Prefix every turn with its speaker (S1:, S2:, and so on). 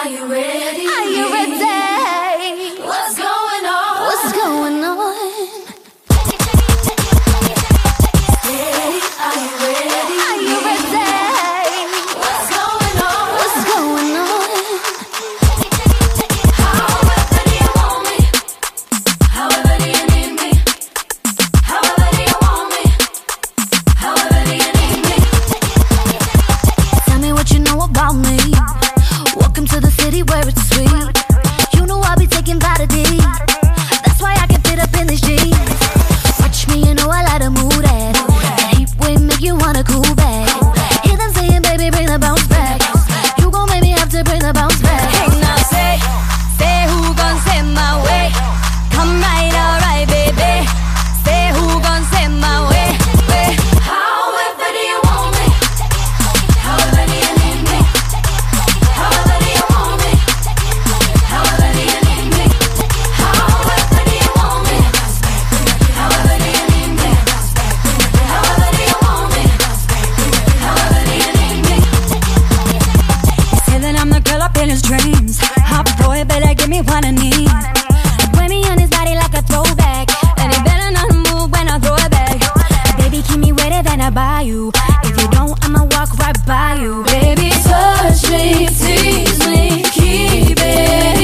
S1: Are you ready?
S2: Are you ready?
S1: What's going on?
S2: What's going on?
S1: Ready? Are you ready?
S2: Are you ready?
S1: What's going on?
S2: What's going on?
S1: However do you want me? However do you need me? However do you want me? However do you need me?
S2: Tell me what you know about me. Welcome to the city where it's sweet. You know I'll be taking Vitamin. That's why I can fit up in this jeans. Watch me, you know I like to move that. That heat wave make you wanna cool back. Hear them saying, baby, bring the bounce back. You gon' make me have to bring the bounce back.
S3: Hey, now say who gon' send my way? Come right, alright, baby. Say who gon' send my way?
S1: However do you want me? However do you need me? However do you want me? However do you need me? However do you want me? However do you need me? However do you want me? However do you need me?
S3: Say that I'm the girl up in his dreams. Hot boy, better give me what I need. Wear me on his body like a throwback, and he better not move when I throw it back. Baby, keep me wetter than I buy you. If you don't, I'ma walk right by you. Baby, touch me, tease me, keep it